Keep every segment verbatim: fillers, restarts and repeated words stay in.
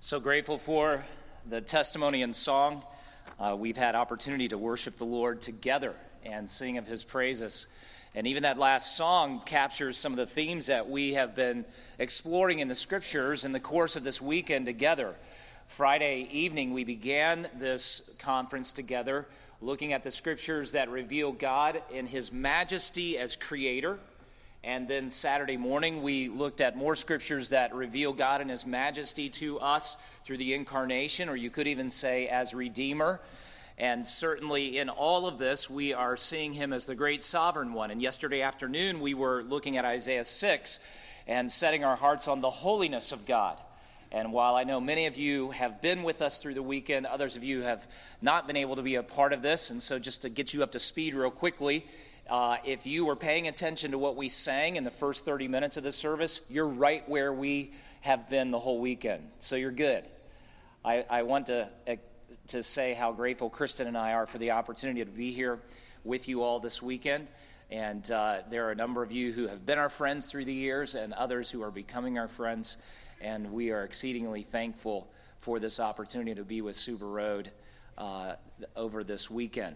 So grateful for the testimony and song. Uh, we've had opportunity to worship the Lord together and sing of his praises. And even that last song captures some of the themes that we have been exploring in the scriptures in the course of this weekend together. Friday evening, we began this conference together looking at the scriptures that reveal God in his majesty as creator. And then Saturday morning, we looked at more scriptures that reveal God in his majesty to us through the incarnation, or you could even say as Redeemer. And certainly in all of this, we are seeing him as the great sovereign one. And yesterday afternoon, we were looking at Isaiah six and setting our hearts on the holiness of God. And while I know many of you have been with us through the weekend, others of you have not been able to be a part of this. And so just to get you up to speed real quickly, Uh, if you were paying attention to what we sang in the first thirty minutes of the service, you're right where we have been the whole weekend. So you're good. I, I want to, uh, to say how grateful Kristen and I are for the opportunity to be here with you all this weekend. And uh, there are a number of you who have been our friends through the years and others who are becoming our friends. And we are exceedingly thankful for this opportunity to be with Suba Road uh, over this weekend.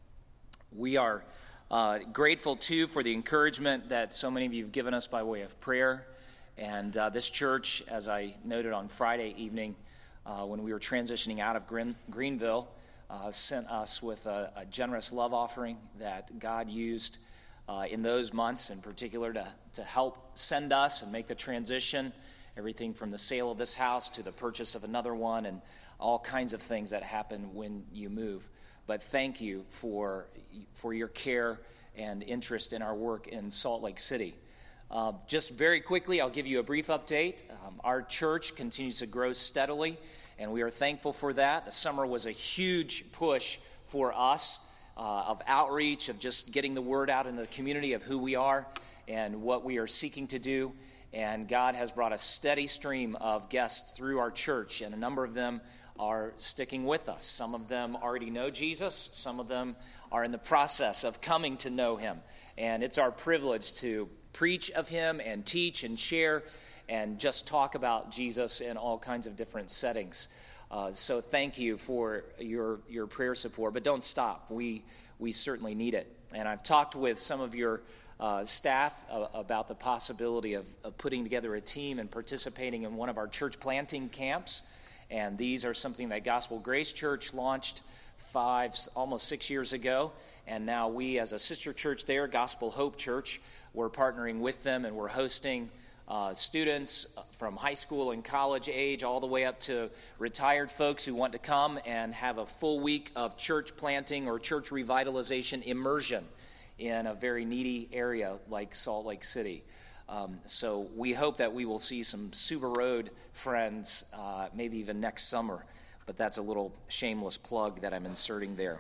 We are Uh, grateful, too, for the encouragement that so many of you have given us by way of prayer. And uh, this church, as I noted on Friday evening, uh, when we were transitioning out of Green- Greenville, uh, sent us with a, a generous love offering that God used uh, in those months in particular to, to help send us and make the transition, everything from the sale of this house to the purchase of another one and all kinds of things that happen when you move. But thank you for for your care and interest in our work in Salt Lake City. Uh, just very quickly, I'll give you a brief update. Um, our church continues to grow steadily, and we are thankful for that. The summer was a huge push for us uh, of outreach, of just getting the word out in the community of who we are and what we are seeking to do. And God has brought a steady stream of guests through our church, and a number of them are sticking with us. Some of them already know Jesus. Some of them are in the process of coming to know him. And it's our privilege to preach of him and teach and share and just talk about Jesus in all kinds of different settings. Uh, so thank you for your your prayer support. But don't stop. We we certainly need it. And I've talked with some of your uh, staff uh, about the possibility of, of putting together a team and participating in one of our church planting camps. And these are something that Gospel Grace Church launched five, almost six years ago. And now we, as a sister church there, Gospel Hope Church, we're partnering with them, and we're hosting uh, students from high school and college age all the way up to retired folks who want to come and have a full week of church planting or church revitalization immersion in a very needy area like Salt Lake City. Um, so we hope that we will see some Suba Road friends uh, maybe even next summer. But that's a little shameless plug that I'm inserting there.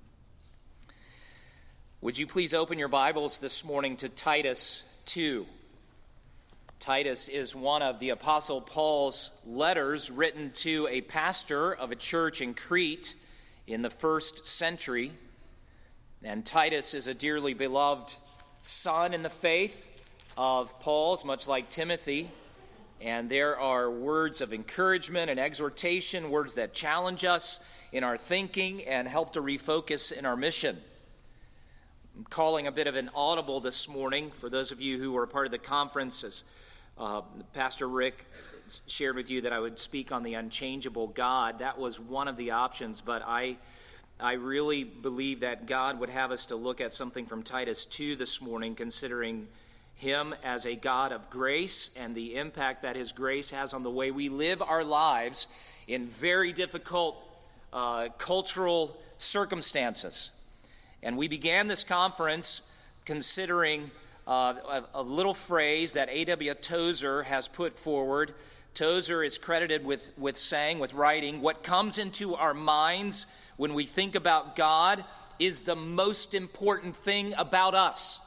Would you please open your Bibles this morning to Titus two? Titus is one of the Apostle Paul's letters written to a pastor of a church in Crete in the first century. And Titus is a dearly beloved son in the faith of Paul's, much like Timothy, and there are words of encouragement and exhortation, words that challenge us in our thinking and help to refocus in our mission. I'm calling a bit of an audible this morning for those of you who were part of the conference, as uh, Pastor Rick shared with you that I would speak on the unchangeable God. That was one of the options, but I I really believe that God would have us to look at something from Titus two this morning, considering him as a God of grace and the impact that his grace has on the way we live our lives in very difficult uh, cultural circumstances. And we began this conference considering uh, a, a little phrase that A W Tozer has put forward. Tozer is credited with, with saying, with writing, "What comes into our minds when we think about God is the most important thing about us."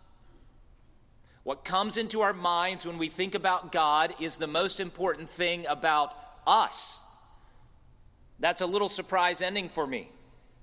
What comes into our minds when we think about God is the most important thing about us. That's a little surprise ending for me,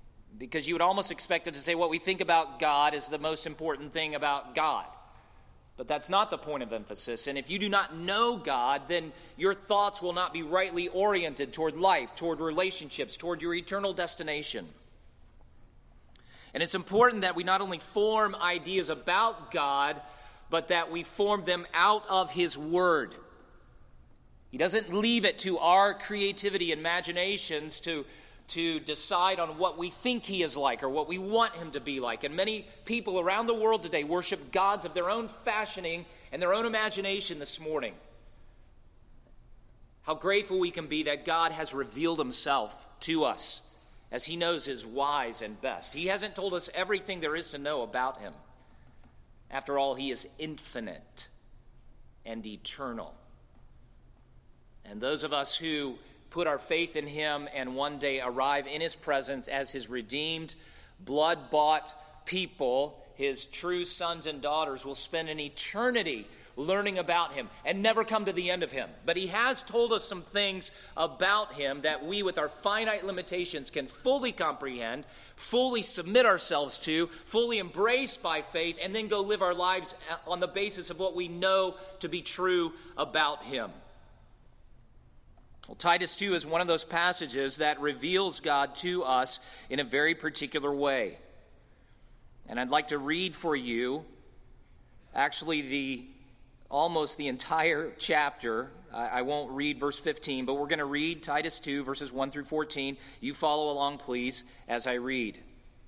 because you would almost expect it to say what we think about God is the most important thing about God. But that's not the point of emphasis. And if you do not know God, then your thoughts will not be rightly oriented toward life, toward relationships, toward your eternal destination. And it's important that we not only form ideas about God, but that we form them out of His Word. He doesn't leave it to our creativity, imaginations to to decide on what we think He is like or what we want Him to be like. And many people around the world today worship gods of their own fashioning and their own imagination this morning. How grateful we can be that God has revealed Himself to us as He knows is wise and best. He hasn't told us everything there is to know about Him. After all, He is infinite and eternal. And those of us who put our faith in Him and one day arrive in His presence as His redeemed, blood-bought people, His true sons and daughters, will spend an eternity learning about Him and never come to the end of Him. But He has told us some things about Him that we, with our finite limitations, can fully comprehend, fully submit ourselves to, fully embrace by faith, and then go live our lives on the basis of what we know to be true about Him. Well, Titus two is one of those passages that reveals God to us in a very particular way. And I'd like to read for you actually the almost the entire chapter. I, I won't read verse fifteen, but we're going to read Titus two, verses one through fourteen. You follow along, please, as I read.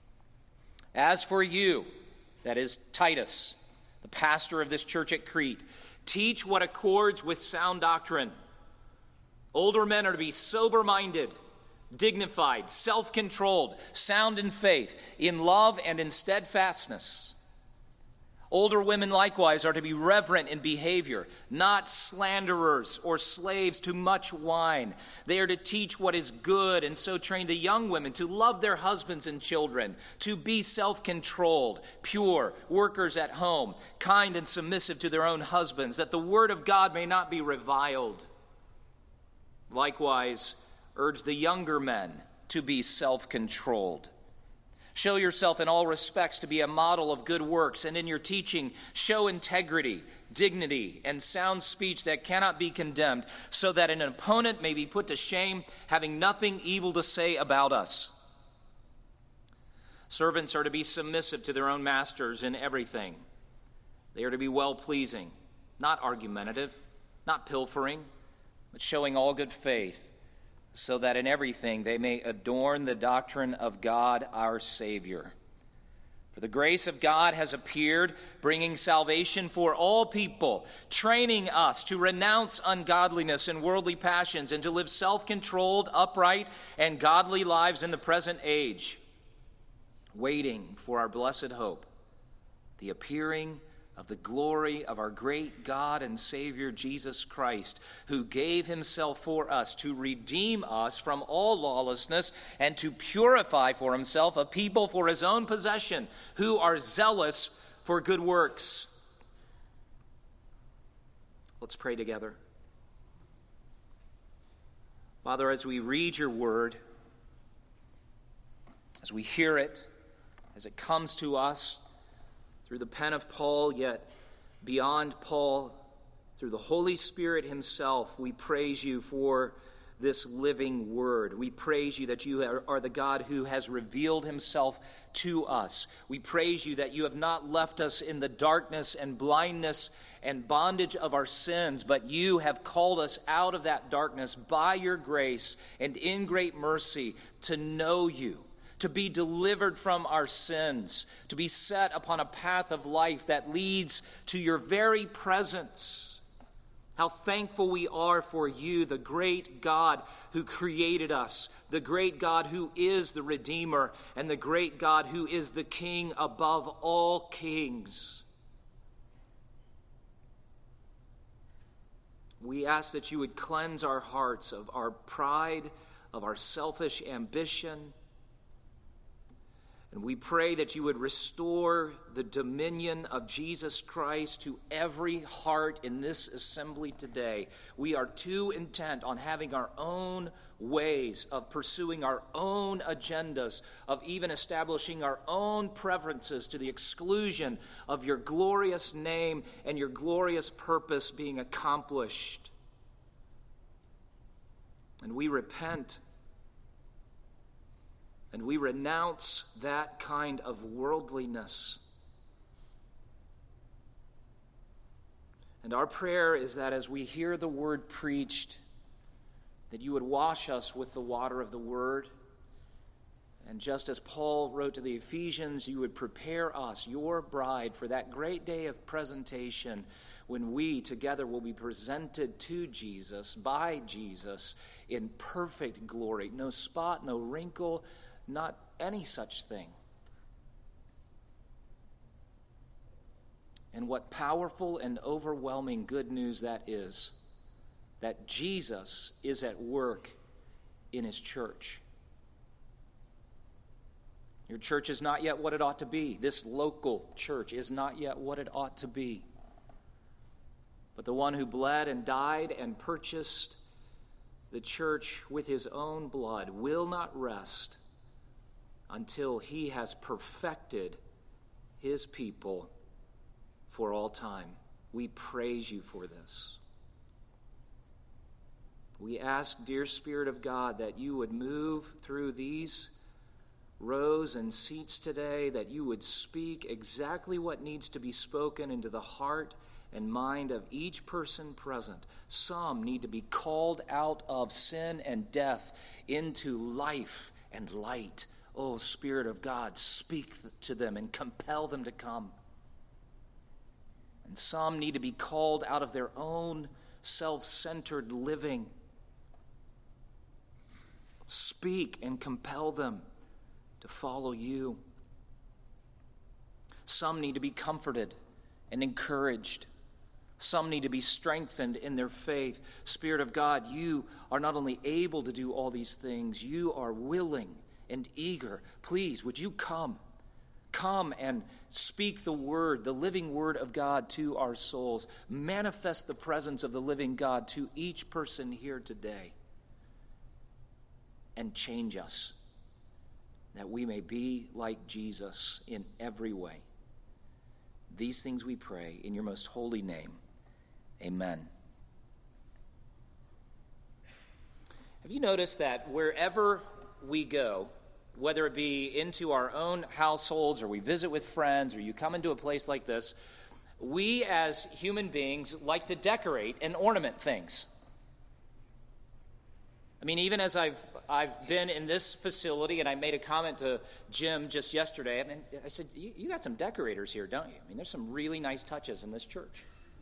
As for you, that is Titus, the pastor of this church at Crete, teach what accords with sound doctrine. Older men are to be sober-minded, dignified, self-controlled, sound in faith, in love and in steadfastness. Older women likewise are to be reverent in behavior, not slanderers or slaves to much wine. They are to teach what is good, and so train the young women to love their husbands and children, to be self-controlled, pure, workers at home, kind and submissive to their own husbands, that the word of God may not be reviled. Likewise, urge the younger men to be self-controlled. Show yourself in all respects to be a model of good works, and in your teaching show integrity, dignity, and sound speech that cannot be condemned, so that an opponent may be put to shame, having nothing evil to say about us. Servants are to be submissive to their own masters in everything. They are to be well-pleasing, not argumentative, not pilfering, but showing all good faith, so that in everything they may adorn the doctrine of God our Savior. For the grace of God has appeared, bringing salvation for all people, training us to renounce ungodliness and worldly passions, and to live self-controlled, upright, and godly lives in the present age, waiting for our blessed hope, the appearing of the glory of our great God and Savior Jesus Christ, who gave Himself for us to redeem us from all lawlessness and to purify for Himself a people for His own possession, who are zealous for good works. Let's pray together. Father, as we read your word, as we hear it, as it comes to us, through the pen of Paul, yet beyond Paul, through the Holy Spirit Himself, we praise you for this living word. We praise you that you are the God who has revealed Himself to us. We praise you that you have not left us in the darkness and blindness and bondage of our sins, but you have called us out of that darkness by your grace and in great mercy to know you, to be delivered from our sins, to be set upon a path of life that leads to your very presence. How thankful we are for you, the great God who created us, the great God who is the Redeemer, and the great God who is the King above all kings. We ask that you would cleanse our hearts of our pride, of our selfish ambition, And we pray that you would restore the dominion of Jesus Christ to every heart in this assembly today. We are too intent on having our own ways of pursuing our own agendas, of even establishing our own preferences to the exclusion of your glorious name and your glorious purpose being accomplished. And we repent. And we renounce that kind of worldliness. And our prayer is that as we hear the word preached, that you would wash us with the water of the word. And just as Paul wrote to the Ephesians, you would prepare us, your bride, for that great day of presentation when we together will be presented to Jesus, by Jesus, in perfect glory. No spot, no wrinkle, not any such thing. And what powerful and overwhelming good news that is, that Jesus is at work in his church. Your church is not yet what it ought to be. This local church is not yet what it ought to be. But the one who bled and died and purchased the church with his own blood will not rest until he has perfected his people for all time. We praise you for this. We ask, dear Spirit of God, that you would move through these rows and seats today, that you would speak exactly what needs to be spoken into the heart and mind of each person present. Some need to be called out of sin and death into life and light. Oh, Spirit of God, speak to them and compel them to come. And some need to be called out of their own self-centered living. Speak and compel them to follow you. Some need to be comforted and encouraged. Some need to be strengthened in their faith. Spirit of God, you are not only able to do all these things, you are willing and eager. Please, would you come? Come and speak the word, the living word of God to our souls. Manifest the presence of the living God to each person here today. And change us, that we may be like Jesus in every way. These things we pray in your most holy name. Amen. Have you noticed that wherever we go, whether it be into our own households or we visit with friends or you come into a place like this, we as human beings like to decorate and ornament things. I mean, even as I've I've been in this facility, and I made a comment to Jim just yesterday. I mean, I said, you, you got some decorators here, don't you? I mean, there's some really nice touches in this church.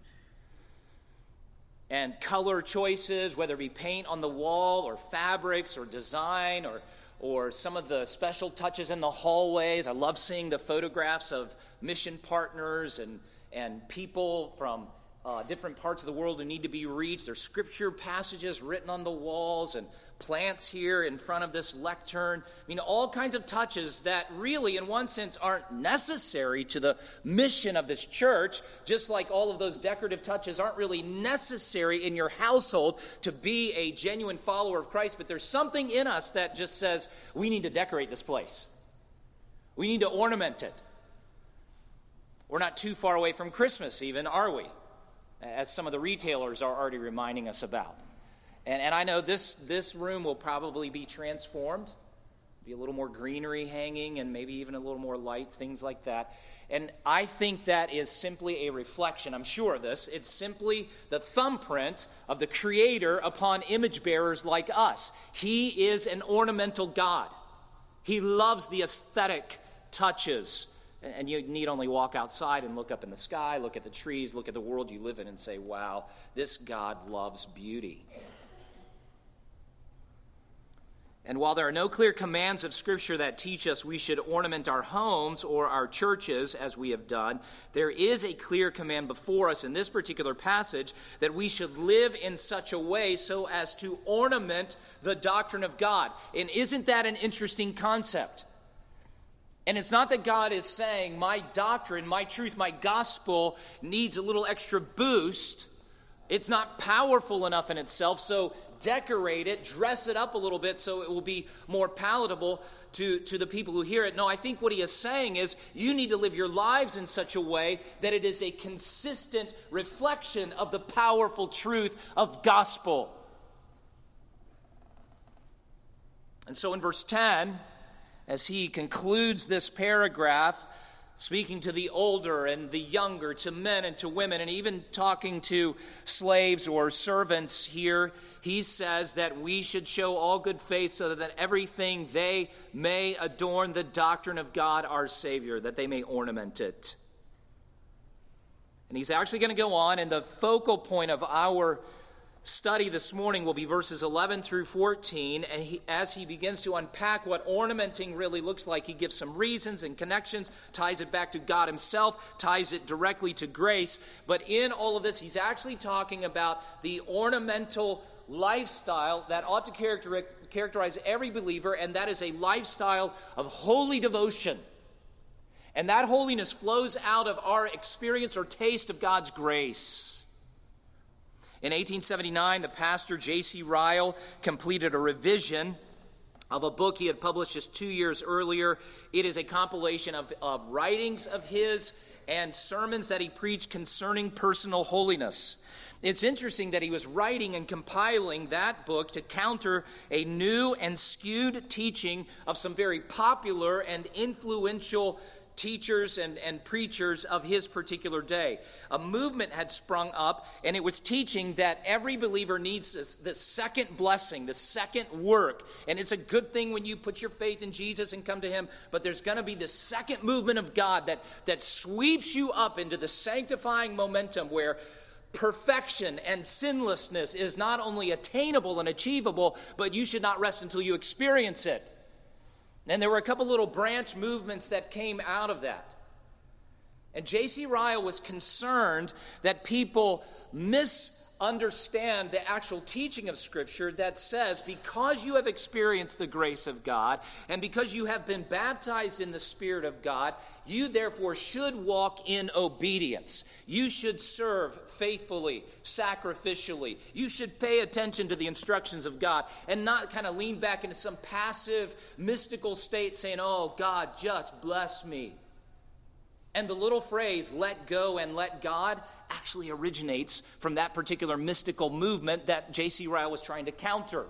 And color choices, whether it be paint on the wall or fabrics or design or or some of the special touches in the hallways. I love seeing the photographs of mission partners and, and people from uh, different parts of the world who need to be reached. There's scripture passages written on the walls and plants here in front of this lectern. I mean, all kinds of touches that really, in one sense, aren't necessary to the mission of this church, just like all of those decorative touches aren't really necessary in your household to be a genuine follower of Christ. But there's something in us that just says, we need to decorate this place. We need to ornament it. We're not too far away from Christmas even, are we? As some of the retailers are already reminding us about. And, and I know this, this room will probably be transformed, be a little more greenery hanging and maybe even a little more lights, things like that. And I think that is simply a reflection, I'm sure of this, it's simply the thumbprint of the Creator upon image bearers like us. He is an ornamental God. He loves the aesthetic touches. And you need only walk outside and look up in the sky, look at the trees, look at the world you live in and say, wow, this God loves beauty. And while there are no clear commands of Scripture that teach us we should ornament our homes or our churches as we have done, there is a clear command before us in this particular passage that we should live in such a way so as to ornament the doctrine of God. And isn't that an interesting concept? And it's not that God is saying my doctrine, my truth, my gospel needs a little extra boost. It's not powerful enough in itself, so decorate it, dress it up a little bit so it will be more palatable to, to the people who hear it. No, I think what he is saying is you need to live your lives in such a way that it is a consistent reflection of the powerful truth of gospel. And so in verse ten, as he concludes this paragraph, speaking to the older and the younger, to men and to women, and even talking to slaves or servants here, he says that we should show all good faith so that everything they may adorn the doctrine of God our Savior, that they may ornament it. And he's actually going to go on, and the focal point of our study this morning will be verses eleven through fourteen, and he, as he begins to unpack what ornamenting really looks like, he gives some reasons and connections, ties it back to God himself, ties it directly to grace. But in all of this, he's actually talking about the ornamental lifestyle that ought to character, characterize every believer, and that is a lifestyle of holy devotion. And that holiness flows out of our experience or taste of God's grace. In eighteen seventy-nine, the pastor J C Ryle completed a revision of a book he had published just two years earlier. It is a compilation of, of writings of his and sermons that he preached concerning personal holiness. It's interesting that he was writing and compiling that book to counter a new and skewed teaching of some very popular and influential teachers and, and preachers of his particular day. A movement had sprung up, and it was teaching that every believer needs this, this second blessing, the second work. And it's a good thing when you put your faith in Jesus and come to him, but there's going to be this second movement of God that, that sweeps you up into the sanctifying momentum where perfection and sinlessness is not only attainable and achievable, but you should not rest until you experience it. And there were a couple little branch movements that came out of that. And J C Ryle was concerned that people misunderstand the actual teaching of Scripture that says, because you have experienced the grace of God, and because you have been baptized in the Spirit of God, you therefore should walk in obedience. You should serve faithfully, sacrificially. You should pay attention to the instructions of God and not kind of lean back into some passive, mystical state saying, oh, God, just bless me. And the little phrase, let go and let God, actually originates from that particular mystical movement that J C Ryle was trying to counter.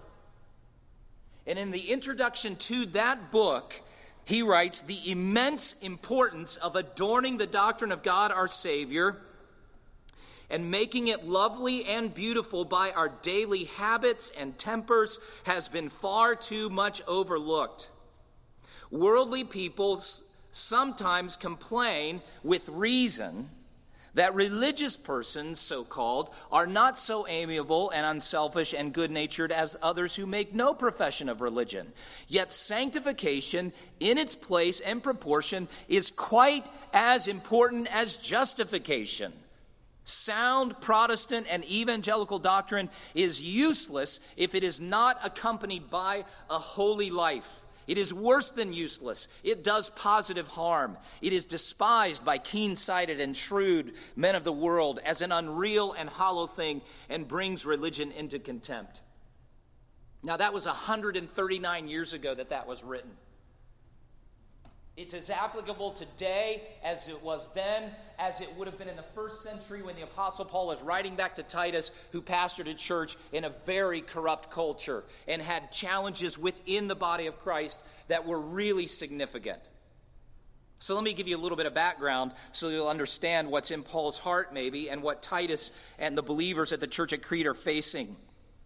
And in the introduction to that book, he writes, the immense importance of adorning the doctrine of God our Savior and making it lovely and beautiful by our daily habits and tempers has been far too much overlooked. Worldly peoples sometimes complain with reason that religious persons, so-called, are not so amiable and unselfish and good-natured as others who make no profession of religion. Yet sanctification, in its place and proportion, is quite as important as justification. Sound Protestant and evangelical doctrine is useless if it is not accompanied by a holy life. It is worse than useless. It does positive harm. It is despised by keen-sighted and shrewd men of the world as an unreal and hollow thing and brings religion into contempt. Now, that was one hundred thirty-nine years ago that that was written. It's as applicable today as it was then, as it would have been in the first century when the Apostle Paul is writing back to Titus, who pastored a church in a very corrupt culture and had challenges within the body of Christ that were really significant. So let me give you a little bit of background so you'll understand what's in Paul's heart maybe and what Titus and the believers at the church at Crete are facing.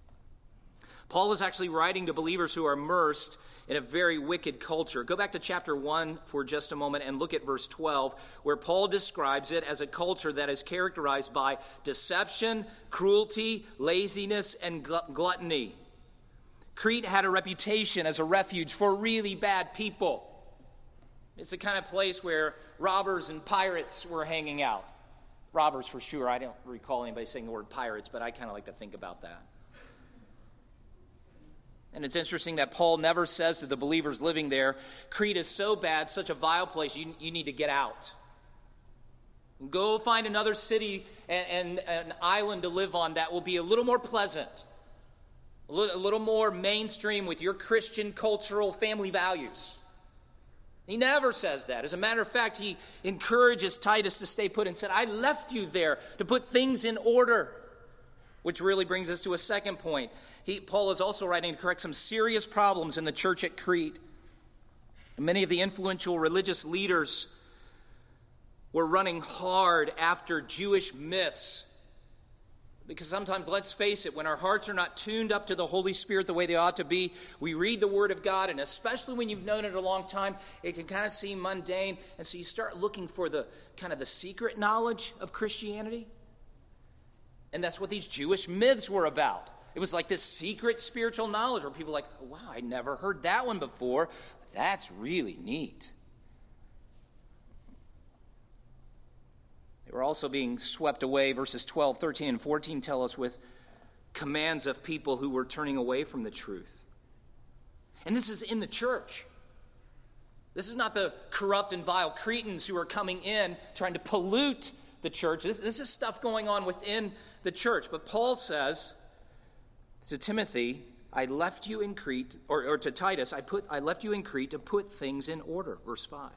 Paul is actually writing to believers who are immersed in a very wicked culture. Go back to chapter one for just a moment and look at verse twelve, where Paul describes it as a culture that is characterized by deception, cruelty, laziness, and gluttony. Crete had a reputation as a refuge for really bad people. It's the kind of place where robbers and pirates were hanging out. Robbers for sure. I don't recall anybody saying the word pirates, but I kind of like to think about that. And it's interesting that Paul never says to the believers living there, Crete is so bad, such a vile place, you, you need to get out. Go find another city and, and an island to live on that will be a little more pleasant, a little, a little more mainstream with your Christian, cultural, family values. He never says that. As a matter of fact, he encourages Titus to stay put and said, I left you there to put things in order. Which really brings us to a second point. He, Paul is also writing to correct some serious problems in the church at Crete. Many of the influential religious leaders were running hard after Jewish myths. Because sometimes, let's face it, when our hearts are not tuned up to the Holy Spirit the way they ought to be, we read the Word of God, and especially when you've known it a long time, it can kind of seem mundane. And so you start looking for the kind of the secret knowledge of Christianity. And that's what these Jewish myths were about. It was like this secret spiritual knowledge where people are like, oh, wow, I never heard that one before. That's really neat. They were also being swept away. Verses twelve, thirteen, and fourteen tell us with commands of people who were turning away from the truth. And this is in the church. This is not the corrupt and vile Cretans who are coming in trying to pollute the church. This, this is stuff going on within the church. But Paul says to Timothy, I left you in Crete, or, or to Titus, I put I left you in Crete to put things in order. Verse five.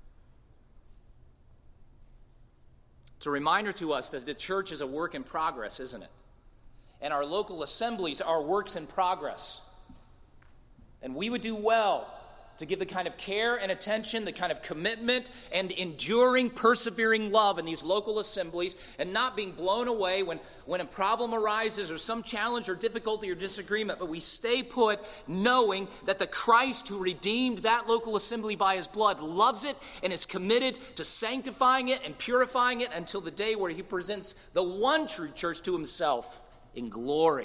It's a reminder to us that the church is a work in progress, isn't it? And our local assemblies are works in progress. And we would do well to give the kind of care and attention, the kind of commitment and enduring, persevering love in these local assemblies, and not being blown away when, when a problem arises or some challenge or difficulty or disagreement, but we stay put knowing that the Christ who redeemed that local assembly by his blood loves it and is committed to sanctifying it and purifying it until the day where he presents the one true church to himself in glory.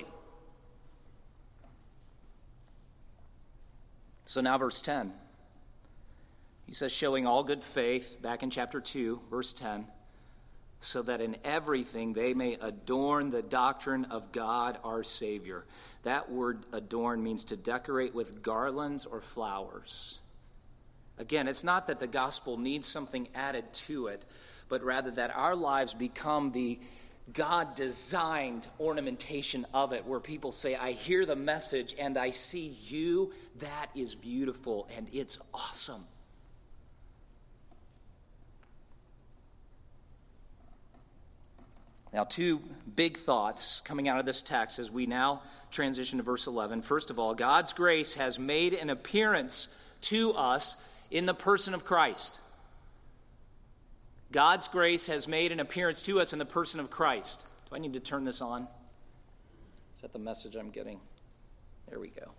So now verse ten. He says, showing all good faith, back in chapter two, verse ten, so that in everything they may adorn the doctrine of God our Savior. That word adorn means to decorate with garlands or flowers. Again, it's not that the gospel needs something added to it, but rather that our lives become the God-designed ornamentation of it, where people say, I hear the message and I see you. That is beautiful and it's awesome. Now, two big thoughts coming out of this text as we now transition to verse eleven. First of all, God's grace has made an appearance to us in the person of Christ. God's grace has made an appearance to us in the person of Christ. Do I need to turn this on? Is that the message I'm getting? There we go.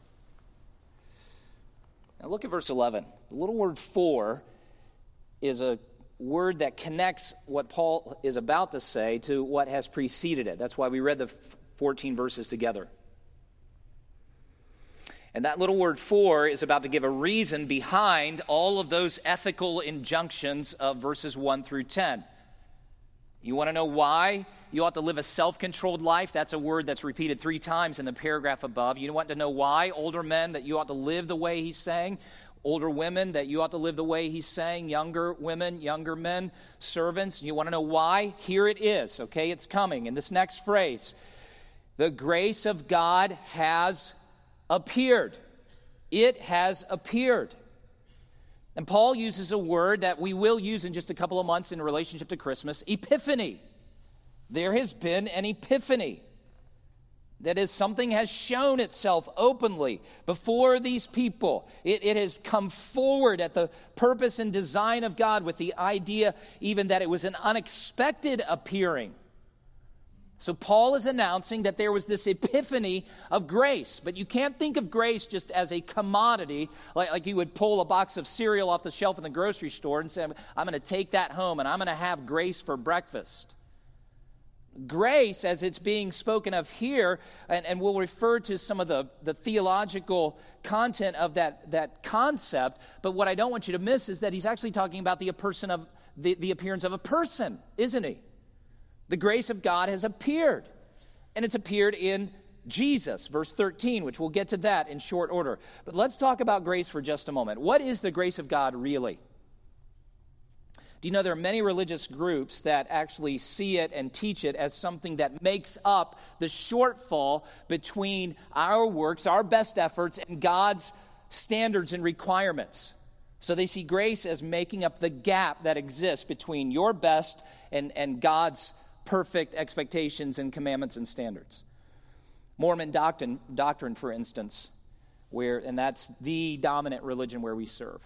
Now look at verse eleven. The little word for is a word that connects what Paul is about to say to what has preceded it. That's why we read the fourteen verses together. And that little word for is about to give a reason behind all of those ethical injunctions of verses one through ten. You want to know why you ought to live a self-controlled life? That's a word that's repeated three times in the paragraph above. You want to know why, older men, that you ought to live the way he's saying? Older women, that you ought to live the way he's saying? Younger women, younger men, servants. You want to know why? Here it is, okay? It's coming in this next phrase. The grace of God has appeared. It has appeared. And Paul uses a word that we will use in just a couple of months in relationship to Christmas, epiphany. There has been an epiphany. That is, something has shown itself openly before these people. It, it has come forward at the purpose and design of God with the idea even that it was an unexpected appearing. So Paul is announcing that there was this epiphany of grace. But you can't think of grace just as a commodity, like, like you would pull a box of cereal off the shelf in the grocery store and say, I'm going to take that home and I'm going to have grace for breakfast. Grace, as it's being spoken of here, and, and we'll refer to some of the, the theological content of that, that concept, but what I don't want you to miss is that he's actually talking about the, person of, the, the appearance of a person, isn't he? The grace of God has appeared, and it's appeared in Jesus, verse thirteen, which we'll get to that in short order. But let's talk about grace for just a moment. What is the grace of God really? Do you know there are many religious groups that actually see it and teach it as something that makes up the shortfall between our works, our best efforts, and God's standards and requirements? So they see grace as making up the gap that exists between your best and, and God's perfect expectations and commandments and standards. Mormon doctrine, doctrine, for instance, where, and that's the dominant religion where we serve.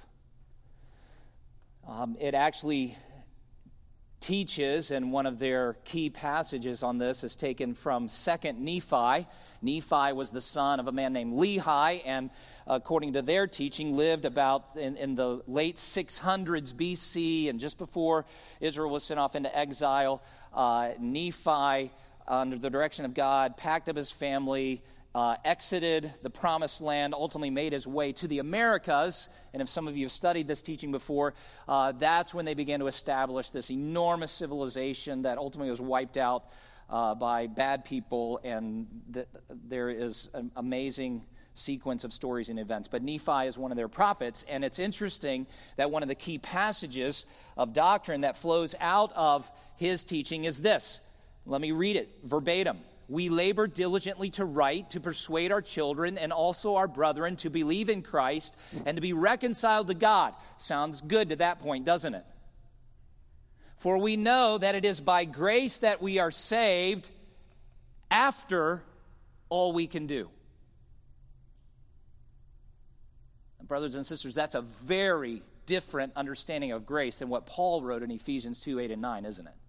Um, it actually teaches, and one of their key passages on this is taken from Second Nephi. Nephi was the son of a man named Lehi, and according to their teaching, lived about in, in the late six hundreds B C, and just before Israel was sent off into exile. Uh, Nephi, under the direction of God, packed up his family, Uh, exited the promised land, ultimately made his way to the Americas. And if some of you have studied this teaching before, uh, that's when they began to establish this enormous civilization that ultimately was wiped out uh, by bad people. And th- there is an amazing sequence of stories and events. But Nephi is one of their prophets, and it's interesting that one of the key passages of doctrine that flows out of his teaching is this. Let me read it verbatim. We labor diligently to write, to persuade our children and also our brethren to believe in Christ and to be reconciled to God. Sounds good to that point, doesn't it? For we know that it is by grace that we are saved after all we can do. Brothers and sisters, that's a very different understanding of grace than what Paul wrote in Ephesians two, eight, and nine, isn't it?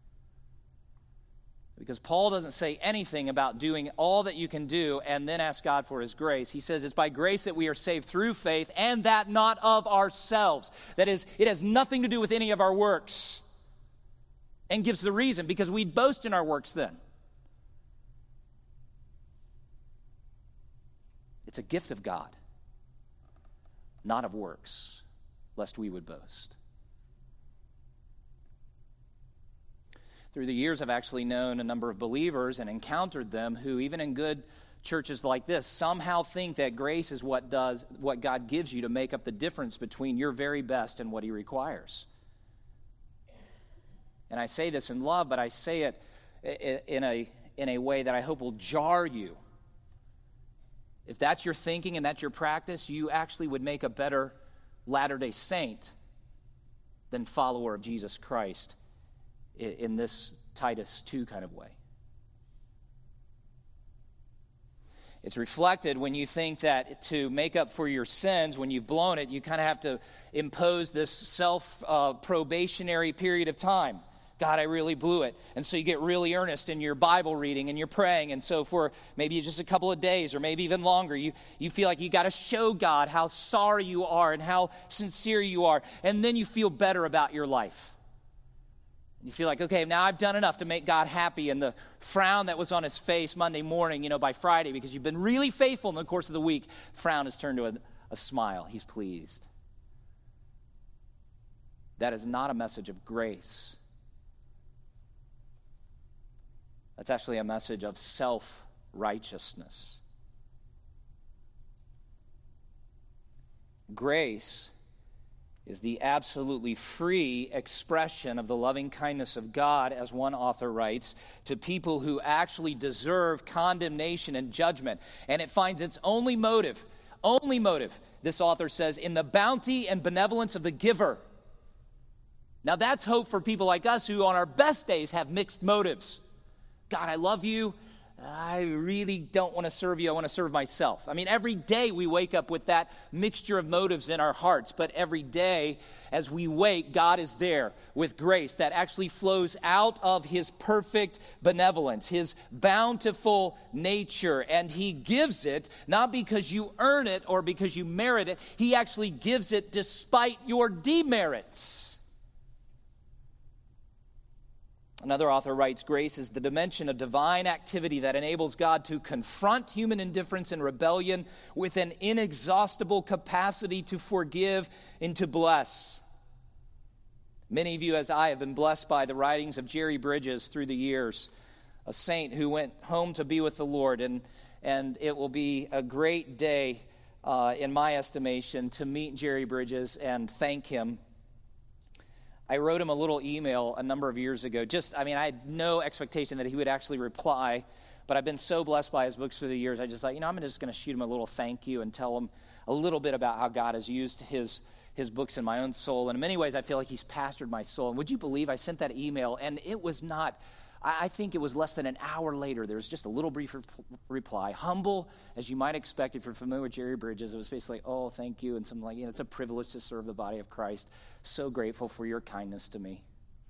Because Paul doesn't say anything about doing all that you can do and then ask God for his grace. He says it's by grace that we are saved through faith, and that not of ourselves. That is, it has nothing to do with any of our works. And gives the reason, because we boast in our works then. It's a gift of God, not of works, lest we would boast. Through the years, I've actually known a number of believers and encountered them who, even in good churches like this, somehow think that grace is what does what God gives you to make up the difference between your very best and what he requires. And I say this in love, but I say it in a, in a way that I hope will jar you. If that's your thinking and that's your practice, you actually would make a better Latter-day Saint than follower of Jesus Christ in this Titus two kind of way. It's reflected when you think that to make up for your sins, when you've blown it, you kind of have to impose this self-probationary uh, period of time. God, I really blew it. And so you get really earnest in your Bible reading and you're praying. And so for maybe just a couple of days or maybe even longer, you, you feel like you got to show God how sorry you are and how sincere you are. And then you feel better about your life. You feel like, okay, now I've done enough to make God happy. And the frown that was on his face Monday morning, you know, by Friday, because you've been really faithful in the course of the week, frown has turned to a, a smile. He's pleased. That is not a message of grace. That's actually a message of self-righteousness. Grace is the absolutely free expression of the loving kindness of God, as one author writes, to people who actually deserve condemnation and judgment. And it finds its only motive, only motive, this author says, in the bounty and benevolence of the giver. Now that's hope for people like us who on our best days have mixed motives. God, I love you. I really don't want to serve you. I want to serve myself. I mean, every day we wake up with that mixture of motives in our hearts. But every day as we wake, God is there with grace that actually flows out of his perfect benevolence, his bountiful nature. And he gives it not because you earn it or because you merit it. He actually gives it despite your demerits. Another author writes, grace is the dimension of divine activity that enables God to confront human indifference and rebellion with an inexhaustible capacity to forgive and to bless. Many of you, as I, have been blessed by the writings of Jerry Bridges through the years. a saint who went home to be with the Lord, and, and it will be a great day, uh, in my estimation, to meet Jerry Bridges and thank him. I wrote him a little email a number of years ago. Just, I mean, I had no expectation that he would actually reply, but I've been so blessed by his books through the years. I just thought, you know, I'm just going to shoot him a little thank you and tell him a little bit about how God has used his his books in my own soul. And in many ways, I feel like he's pastored my soul. And would you believe I sent that email, and it was not, I think it was less than an hour later, there was just a little brief reply, humble, as you might expect if you're familiar with Jerry Bridges. It was basically, oh, thank you, and something like, you know, it's a privilege to serve the body of Christ. So grateful for your kindness to me.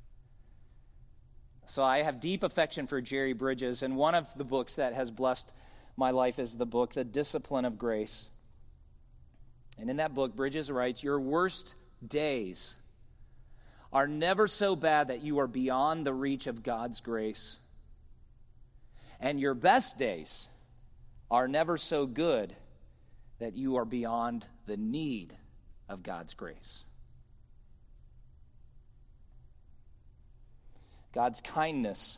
So I have deep affection for Jerry Bridges, and one of the books that has blessed my life is the book, The Discipline of Grace. And in that book, Bridges writes, your worst days are never so bad that you are beyond the reach of God's grace. And your best days are never so good that you are beyond the need of God's grace. God's kindness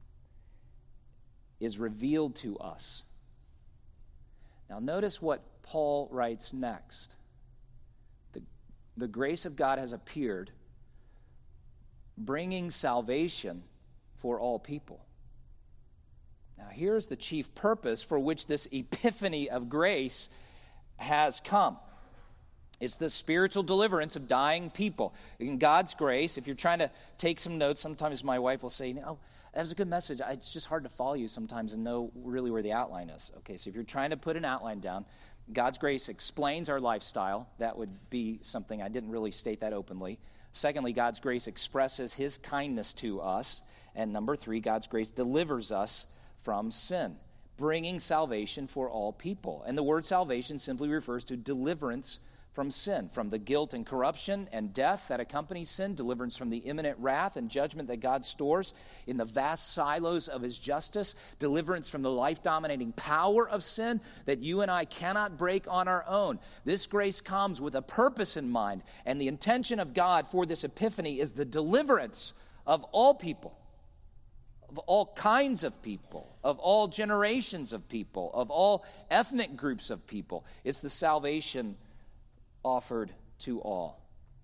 is revealed to us. Now notice what Paul writes next. The, the grace of God has appeared, bringing salvation for all people. Now here's the chief purpose for which this epiphany of grace has come. It's the spiritual deliverance of dying people. In God's grace, if you're trying to take some notes, sometimes my wife will say, oh, that was a good message. It's just hard to follow you sometimes and know really where the outline is. Okay, so if you're trying to put an outline down, God's grace explains our lifestyle. That would be something, I didn't really state that openly. Secondly, God's grace expresses his kindness to us. And number three, God's grace delivers us from sin, bringing salvation for all people. And the word salvation simply refers to deliverance from sin, from the guilt and corruption and death that accompanies sin, deliverance from the imminent wrath and judgment that God stores in the vast silos of his justice, deliverance from the life-dominating power of sin that you and I cannot break on our own. This grace comes with a purpose in mind, and the intention of God for this epiphany is the deliverance of all people, of all kinds of people, of all generations of people, of all ethnic groups of people. It's the salvation offered to all.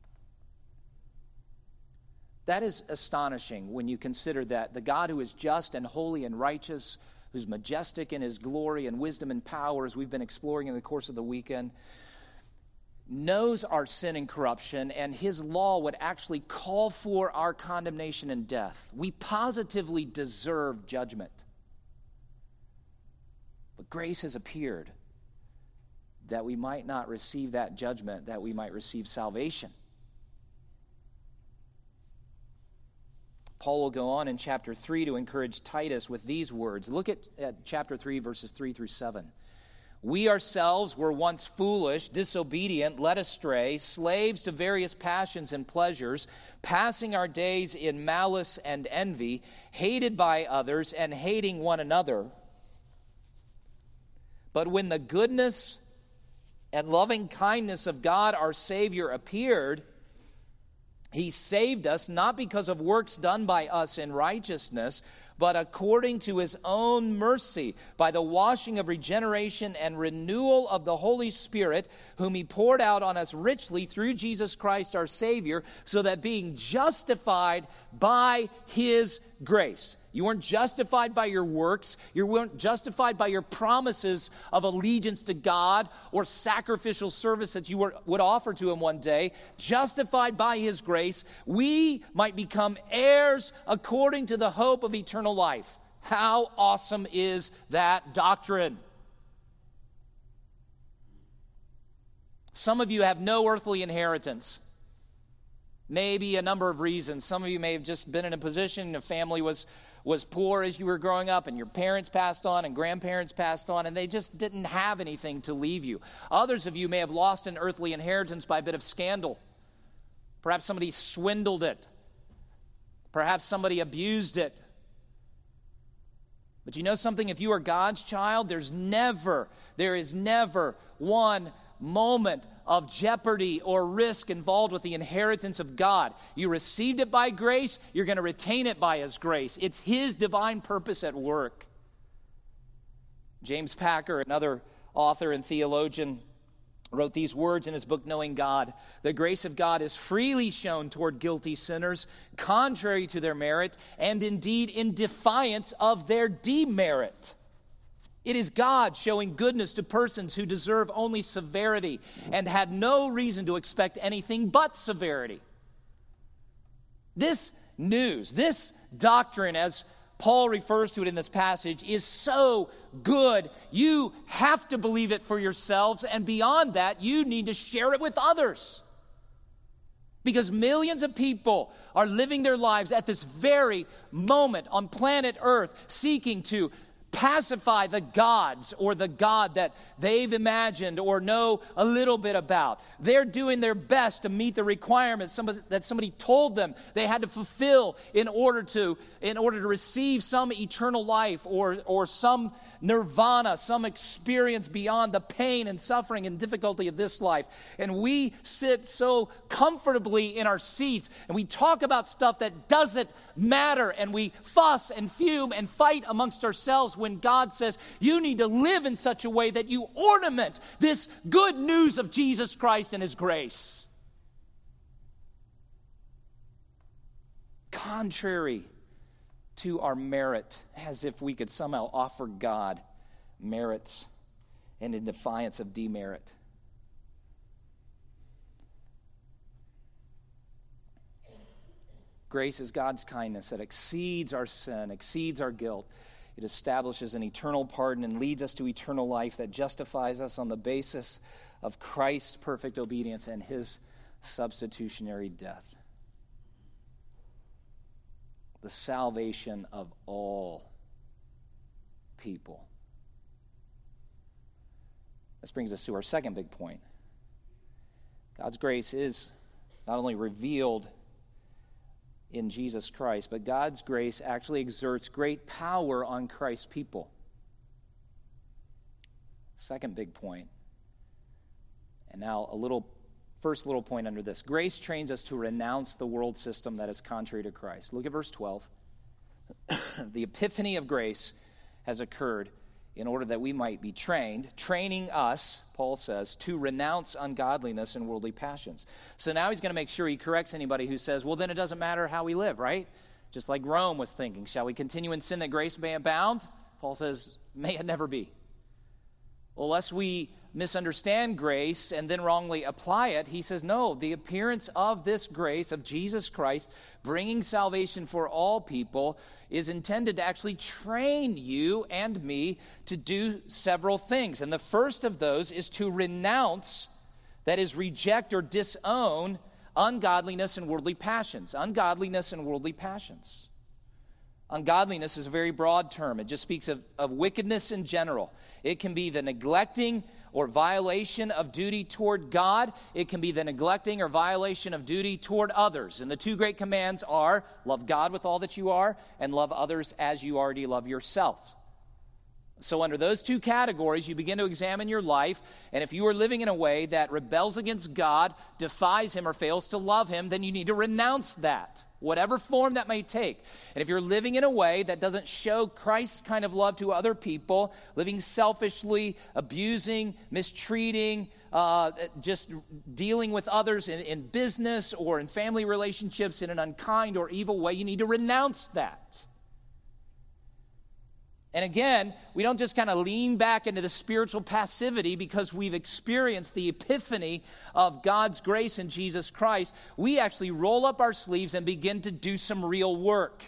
That is astonishing when you consider that the God who is just and holy and righteous, who's majestic in his glory and wisdom and power, as we've been exploring in the course of the weekend, knows our sin and corruption, and his law would actually call for our condemnation and death. We positively deserve judgment. But grace has appeared that we might not receive that judgment, that we might receive salvation. Paul will go on in chapter three to encourage Titus with these words. Look at, at chapter three, verses three through seven. We ourselves were once foolish, disobedient, led astray, slaves to various passions and pleasures, passing our days in malice and envy, hated by others and hating one another. But when the goodness and loving kindness of God our Savior appeared, he saved us not because of works done by us in righteousness, but according to his own mercy, by the washing of regeneration and renewal of the Holy Spirit, whom he poured out on us richly through Jesus Christ our Savior, so that being justified by his grace. You weren't justified by your works. You weren't justified by your promises of allegiance to God or sacrificial service that you were, would offer to him one day. Justified by his grace, we might become heirs according to the hope of eternal life. How awesome is that doctrine? Some of you have no earthly inheritance. Maybe a number of reasons. Some of you may have just been in a position, a family was was poor as you were growing up, and your parents passed on and grandparents passed on, and they just didn't have anything to leave you. Others of you may have lost an earthly inheritance by a bit of scandal. Perhaps somebody swindled it. Perhaps somebody abused it. But you know something? If you are God's child, there's never, there is never one moment of jeopardy or risk involved with the inheritance of God. You received it by grace, you're going to retain it by His grace. It's His divine purpose at work. James Packer, another author and theologian, wrote these words in his book, Knowing God. The grace of God is freely shown toward guilty sinners, contrary to their merit, and indeed in defiance of their demerit. It is God showing goodness to persons who deserve only severity and had no reason to expect anything but severity. This news, this doctrine, as Paul refers to it in this passage, is so good. You have to believe it for yourselves, and beyond that, you need to share it with others. Because millions of people are living their lives at this very moment on planet Earth seeking to pacify the gods or the God that they've imagined or know a little bit about. They're doing their best to meet the requirements somebody, that somebody told them they had to fulfill in order to in order to receive some eternal life or or some nirvana, some experience beyond the pain and suffering and difficulty of this life. And we sit so comfortably in our seats and we talk about stuff that doesn't matter, and we fuss and fume and fight amongst ourselves when God says you need to live in such a way that you ornament this good news of Jesus Christ and His grace. Contrary to our merit, as if we could somehow offer God merits, and in defiance of demerit. Grace is God's kindness that exceeds our sin, exceeds our guilt. It establishes an eternal pardon and leads us to eternal life that justifies us on the basis of Christ's perfect obedience and His substitutionary death. The salvation of all people. This brings us to our second big point. God's grace is not only revealed in Jesus Christ, but God's grace actually exerts great power on Christ's people. Second big point. And now a little First little point under this. Grace trains us to renounce the world system that is contrary to Christ. Look at verse twelve. The epiphany of grace has occurred in order that we might be trained, training us, Paul says, to renounce ungodliness and worldly passions. So now he's going to make sure he corrects anybody who says, well, then it doesn't matter how we live, right? Just like Rome was thinking. Shall we continue in sin that grace may abound? Paul says, may it never be. Well, lest we misunderstand grace and then wrongly apply it, he says, no, the appearance of this grace of Jesus Christ bringing salvation for all people is intended to actually train you and me to do several things. And the first of those is to renounce, that is, reject or disown ungodliness and worldly passions. Ungodliness and worldly passions. Ungodliness is a very broad term. It just speaks of, of wickedness in general. It can be the neglecting or violation of duty toward God. It can be the neglecting or violation of duty toward others. And the two great commands are, love God with all that you are, and love others as you already love yourself. So under those two categories, you begin to examine your life, and if you are living in a way that rebels against God, defies Him, or fails to love Him, then you need to renounce that, whatever form that may take. And if you're living in a way that doesn't show Christ's kind of love to other people, living selfishly, abusing, mistreating, uh, just dealing with others in, in business or in family relationships in an unkind or evil way, you need to renounce that. And again, we don't just kind of lean back into the spiritual passivity because we've experienced the epiphany of God's grace in Jesus Christ. We actually roll up our sleeves and begin to do some real work.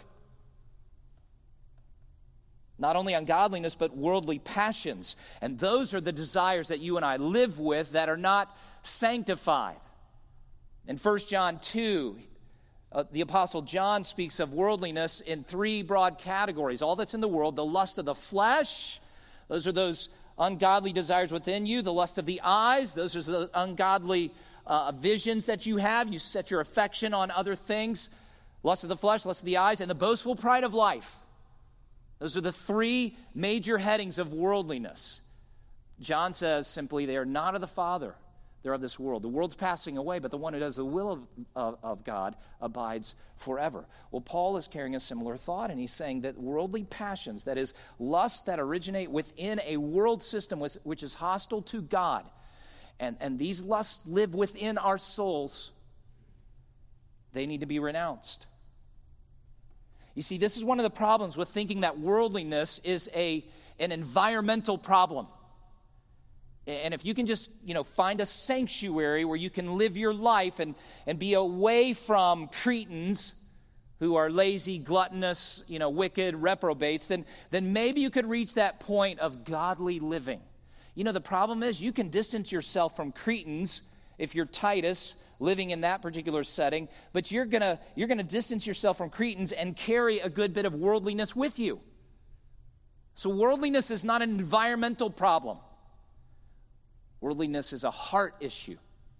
Not only ungodliness, but worldly passions. And those are the desires that you and I live with that are not sanctified. In First John two, Uh, the Apostle John speaks of worldliness in three broad categories. All that's in the world, the lust of the flesh, those are those ungodly desires within you. The lust of the eyes, those are the ungodly uh, visions that you have. You set your affection on other things. Lust of the flesh, lust of the eyes, and the boastful pride of life. Those are the three major headings of worldliness. John says simply, they are not of the Father, They're of this world. The world's passing away, but the one who does the will of, of, of God abides forever. Well, Paul is carrying a similar thought, and he's saying that worldly passions, that is, lusts that originate within a world system which, which is hostile to God, and, and these lusts live within our souls, they need to be renounced. You see, this is one of the problems with thinking that worldliness is a, an environmental problem. And if you can just, you know, find a sanctuary where you can live your life and, and be away from Cretans who are lazy, gluttonous, you know, wicked reprobates, then, then maybe you could reach that point of godly living. You know, the problem is you can distance yourself from Cretans if you're Titus living in that particular setting, but you're gonna you're gonna distance yourself from Cretans and carry a good bit of worldliness with you. So worldliness is not an environmental problem. Worldliness is a heart issue.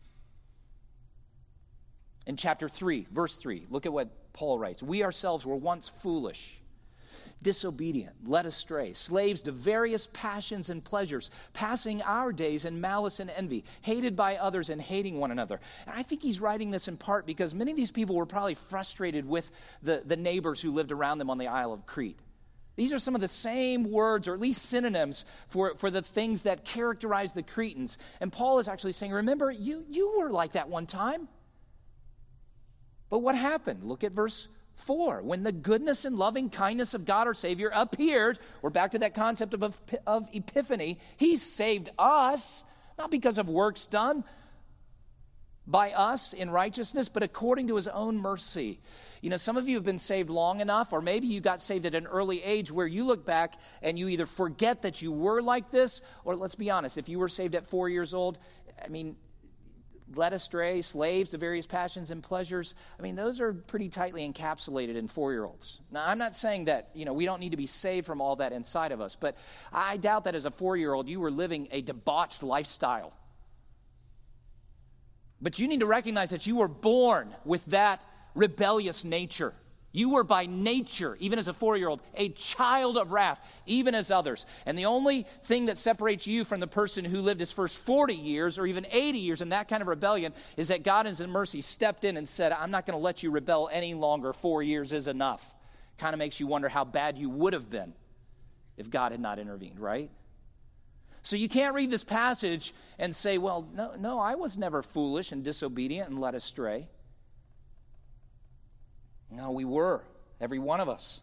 In chapter three, verse three, look at what Paul writes. We ourselves were once foolish, disobedient, led astray, slaves to various passions and pleasures, passing our days in malice and envy, hated by others and hating one another. And I think he's writing this in part because many of these people were probably frustrated with the, the neighbors who lived around them on the Isle of Crete. These are some of the same words, or at least synonyms, for, for the things that characterize the Cretans. And Paul is actually saying, remember, you, you were like that one time. But what happened? Look at verse four. When the goodness and loving kindness of God our Savior appeared, we're back to that concept of, of epiphany. He saved us, not because of works done by us in righteousness, but according to his own mercy. You know, some of you have been saved long enough, or maybe you got saved at an early age where you look back and you either forget that you were like this, or let's be honest, if you were saved at four years old, I mean, led astray, slaves to various passions and pleasures, I mean, those are pretty tightly encapsulated in four-year-olds. Now, I'm not saying that, you know, we don't need to be saved from all that inside of us, but I doubt that as a four-year-old you were living a debauched lifestyle. But you need to recognize that you were born with that rebellious nature. You were by nature, even as a four-year-old, a child of wrath, even as others. And the only thing that separates you from the person who lived his first forty years or even eighty years in that kind of rebellion is that God in his mercy stepped in and said, I'm not going to let you rebel any longer. Four years is enough. Kind of makes you wonder how bad you would have been if God had not intervened, right? So you can't read this passage and say, well, no, no, I was never foolish and disobedient and led astray. No, we were, every one of us.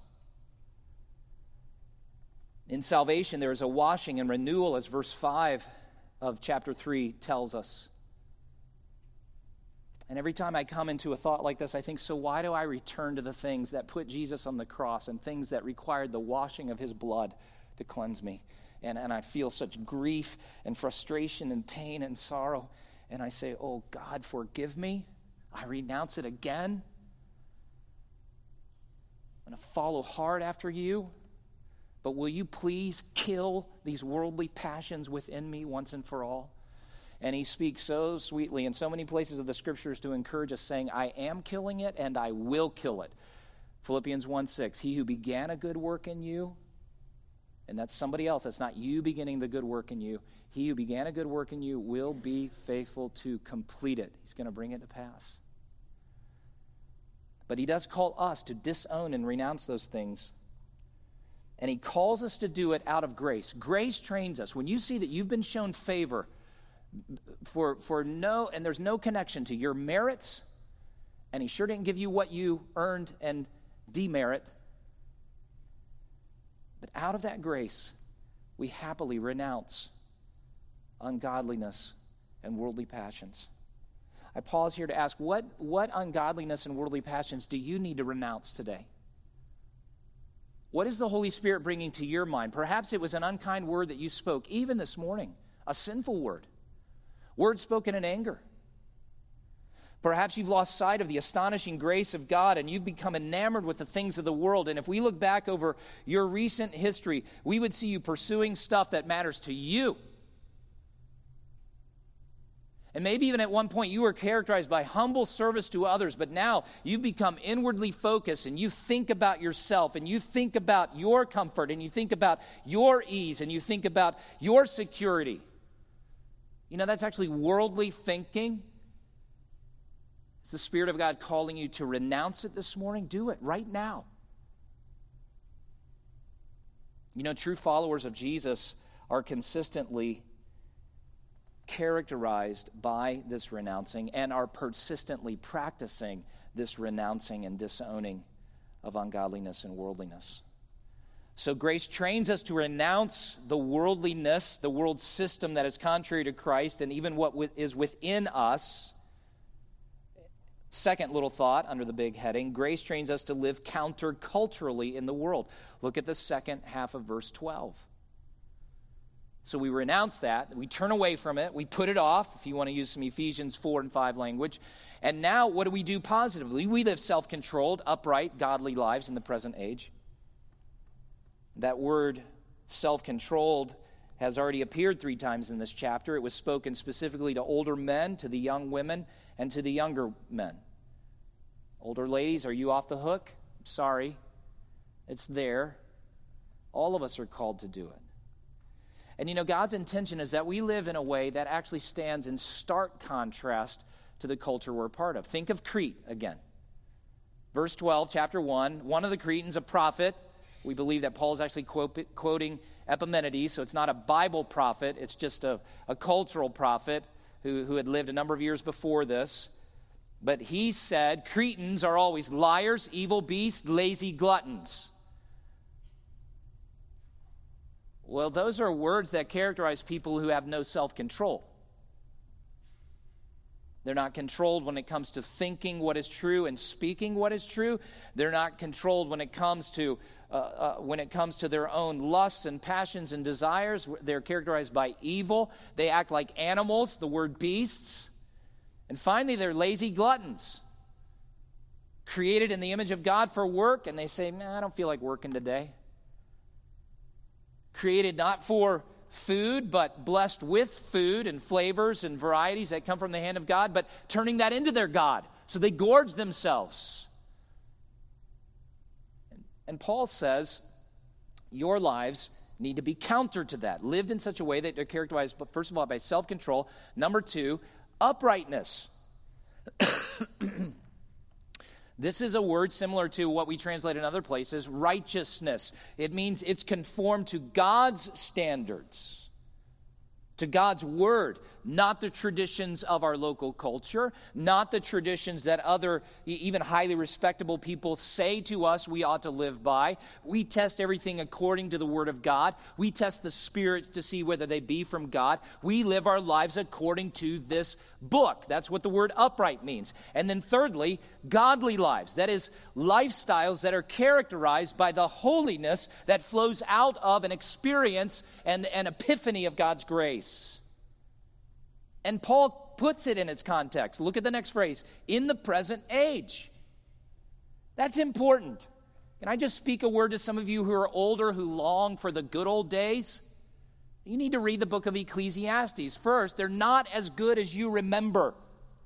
In salvation, there is a washing and renewal, as verse five of chapter three tells us. And every time I come into a thought like this, I think, so why do I return to the things that put Jesus on the cross and things that required the washing of his blood to cleanse me? And, and I feel such grief and frustration and pain and sorrow. And I say, oh, God, forgive me. I renounce it again. I'm going to follow hard after you. But will you please kill these worldly passions within me once and for all? And he speaks so sweetly in so many places of the scriptures to encourage us, saying, I am killing it and I will kill it. Philippians one six, he who began a good work in you, and that's somebody else. That's not you beginning the good work in you. He who began a good work in you will be faithful to complete it. He's going to bring it to pass. But he does call us to disown and renounce those things. And he calls us to do it out of grace. Grace trains us. When you see that you've been shown favor for, for no, and there's no connection to your merits, and he sure didn't give you what you earned and demerit, but out of that grace, we happily renounce ungodliness and worldly passions. I pause here to ask, what, what ungodliness and worldly passions do you need to renounce today? What is the Holy Spirit bringing to your mind? Perhaps it was an unkind word that you spoke, even this morning, a sinful word, word spoken in anger. Perhaps you've lost sight of the astonishing grace of God and you've become enamored with the things of the world. And if we look back over your recent history, we would see you pursuing stuff that matters to you. And maybe even at one point you were characterized by humble service to others, but now you've become inwardly focused and you think about yourself and you think about your comfort and you think about your ease and you think about your security. You know, that's actually worldly thinking. Is the Spirit of God calling you to renounce it this morning? Do it right now. You know, true followers of Jesus are consistently characterized by this renouncing and are persistently practicing this renouncing and disowning of ungodliness and worldliness. So grace trains us to renounce the worldliness, the world system that is contrary to Christ, and even what is within us. Second little thought under the big heading, grace trains us to live counterculturally in the world. Look at the second half of verse twelve. So we renounce that, we turn away from it, we put it off, if you want to use some Ephesians four and five language. And now what do we do positively? We live self-controlled, upright, godly lives in the present age. That word self-controlled has already appeared three times in this chapter. It was spoken specifically to older men, to the young women, and to the younger men. Older ladies, are you off the hook? Sorry. It's there. All of us are called to do it. And you know, God's intention is that we live in a way that actually stands in stark contrast to the culture we're a part of. Think of Crete again. Verse twelve, chapter one, one of the Cretans, a prophet. We believe that Paul is actually quote, quoting Epimenides, so it's not a Bible prophet, it's just a, a cultural prophet who, who had lived a number of years before this. But he said, Cretans are always liars, evil beasts, lazy gluttons. Well, those are words that characterize people who have no self-control. They're not controlled when it comes to thinking what is true and speaking what is true. They're not controlled when it comes to uh, uh, when it comes to their own lusts and passions and desires. They're characterized by evil. They act like animals, the word beasts. And finally, they're lazy gluttons, created in the image of God for work, and they say, "Man, I don't feel like working today." Created not for food, but blessed with food and flavors and varieties that come from the hand of God, but turning that into their God. So they gorge themselves. And, and Paul says, your lives need to be counter to that, lived in such a way that they're characterized, first of all, by self-control. Number two, uprightness. This is a word similar to what we translate in other places, righteousness. It means it's conformed to God's standards, to God's word, not the traditions of our local culture, not the traditions that other, even highly respectable people say to us we ought to live by. We test everything according to the word of God. We test the spirits to see whether they be from God. We live our lives according to this book. That's what the word upright means. And then thirdly, godly lives. That is, lifestyles that are characterized by the holiness that flows out of an experience and an epiphany of God's grace. And Paul puts it in its context. Look at the next phrase, in the present age. That's important. Can I just speak a word to some of you who are older, who long for the good old days? You need to read the book of Ecclesiastes. First, they're not as good as you remember.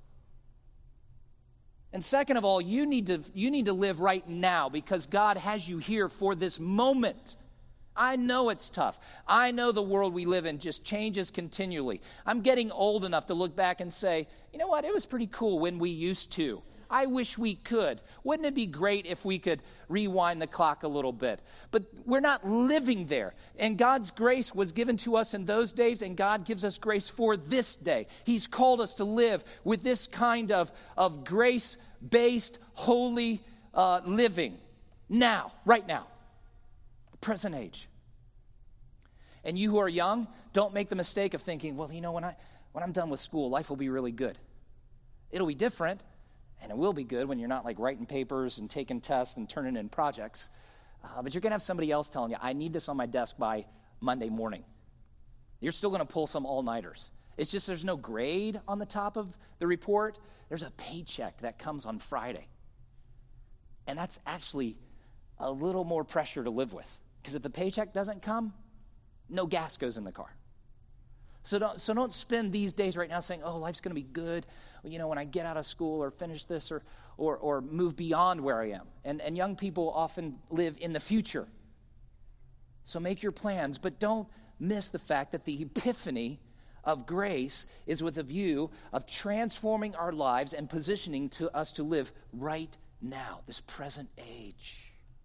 And second of all, you need to, you need to live right now because God has you here for this moment. I know it's tough. I know the world we live in just changes continually. I'm getting old enough to look back and say, you know what, it was pretty cool when we used to. I wish we could. Wouldn't it be great if we could rewind the clock a little bit? But we're not living there. And God's grace was given to us in those days, and God gives us grace for this day. He's called us to live with this kind of, of grace-based, holy uh, living. Now, right now. Present age. And you who are young, don't make the mistake of thinking, well, you know, when, I, when I'm done with school, life will be really good. It'll be different, and it will be good when you're not like writing papers and taking tests and turning in projects. Uh, but you're going to have somebody else telling you, I need this on my desk by Monday morning. You're still going to pull some all-nighters. It's just there's no grade on the top of the report. There's a paycheck that comes on Friday. And that's actually a little more pressure to live with. Because if the paycheck doesn't come, no gas goes in the car. So don't, so don't spend these days right now saying, oh, life's going to be good, well, you know, when I get out of school or finish this or or, or move beyond where I am. And, and young people often live in the future. So make your plans, but don't miss the fact that the epiphany of grace is with a view of transforming our lives and positioning to us to live right now, this present age.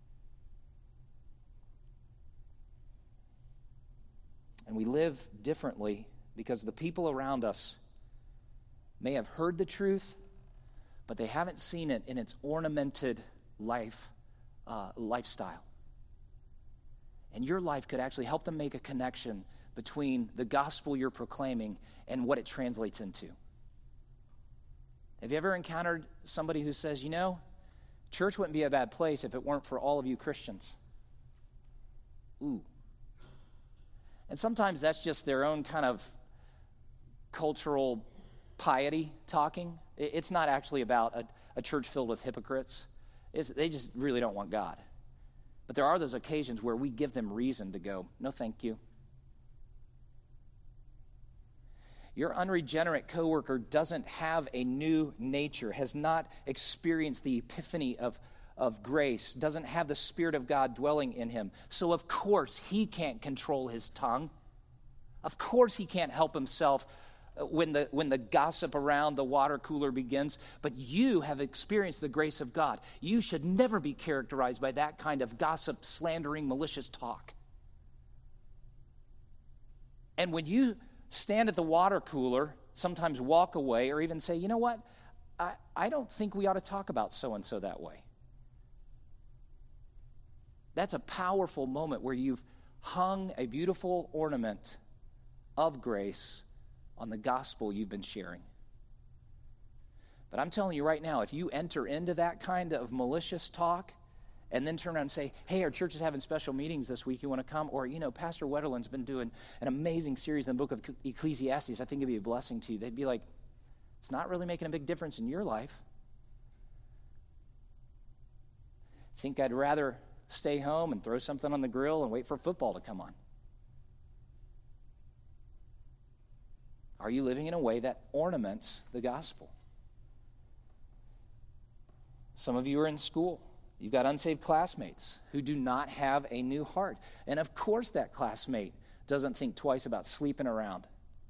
And we live differently because the people around us may have heard the truth, but they haven't seen it in its ornamented life uh, lifestyle. And your life could actually help them make a connection between the gospel you're proclaiming and what it translates into. Have you ever encountered somebody who says, you know, church wouldn't be a bad place if it weren't for all of you Christians? Ooh. And sometimes that's just their own kind of cultural piety talking. It's not actually about a, a church filled with hypocrites. It's, they just really don't want God. But there are those occasions where we give them reason to go, no thank you. Your unregenerate coworker doesn't have a new nature, has not experienced the epiphany of, of grace, doesn't have the Spirit of God dwelling in him. So of course he can't control his tongue. Of course he can't help himself when the, when the gossip around the water cooler begins. But you have experienced the grace of God. You should never be characterized by that kind of gossip, slandering, malicious talk. And when you stand at the water cooler, sometimes walk away, or even say, you know what, I, I don't think we ought to talk about so-and-so that way. That's a powerful moment where you've hung a beautiful ornament of grace on the gospel you've been sharing. But I'm telling you right now, if you enter into that kind of malicious talk and then turn around and say, hey, our church is having special meetings this week, you want to come? Or, you know, Pastor Wetterland's been doing an amazing series in the book of Ecclesiastes. I think it'd be a blessing to you. They'd be like, it's not really making a big difference in your life. Think I'd rather stay home and throw something on the grill and wait for football to come on. Are you living in a way that ornaments the gospel? Some of you are in school. You've got unsaved classmates who do not have a new heart. And of course that classmate doesn't think twice about sleeping around.